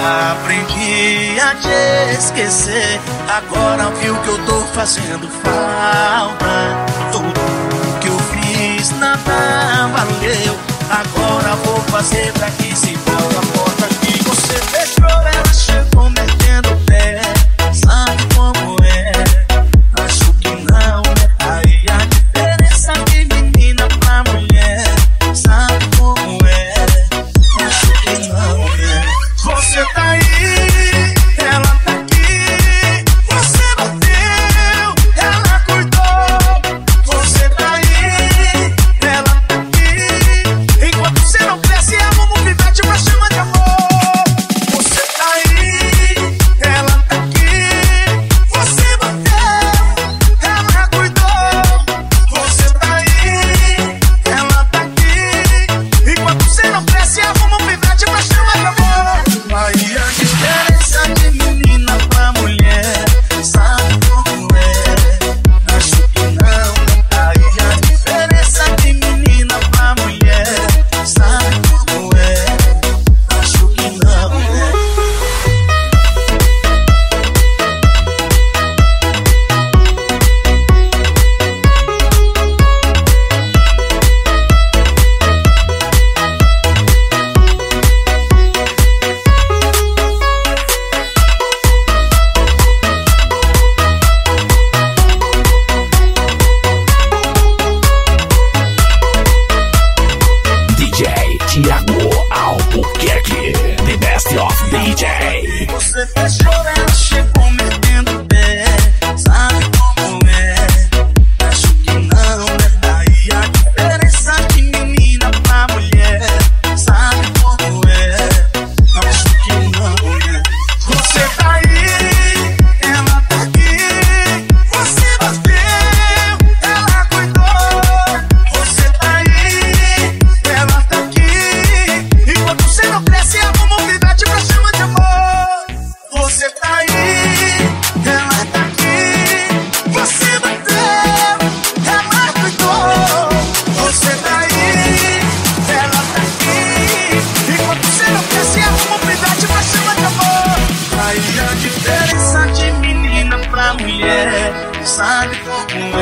Aprendi a te esquecer, agora viu que eu tô fazendo falta. Tudo que eu fiz nada valeu, agora vou fazer pra que se volta a porta que você fechou. Ela chegou metendo o pé, sabe como é? Acho que não, aí a diferença de menina pra mulher, sabe como é? Acho que não, é. Você tá aí, ela tá aqui, você bateu, ela cuidou. Você tá aí, ela tá aqui, enquanto você não cresce, arruma um pivete pra chamar de amor. Você tá aí, ela tá aqui, você bateu, ela cuidou. Você tá aí, ela tá aqui, enquanto você não cresce, arruma um pivete pra chamar de amor. Aí a diferença de menina pra mulher, sabe como é? Acho que não. Aí a diferença de menina pra mulher, sabe como é? Acho que não, DJ Thiago Albuquerque, the best of DJ. Você fechou, ela chegou metendo o pé, sabe como é? Acho que não, né? Aí a diferença de menina pra mulher, sabe como é? Acho que não, né? Você tá aí, ela tá aqui, você bateu, ela cuidou. Você tá aí, ela tá aqui, enquanto você não cresce, arruma um pivete pra chamar de amor. Você tá aí, ela tá aqui, você bateu, ela cuidou. Você tá aí, ela tá aqui, enquanto você não cresce, arruma um pivete pra chamar de amor. Aí a diferença de menina pra mulher, sabe como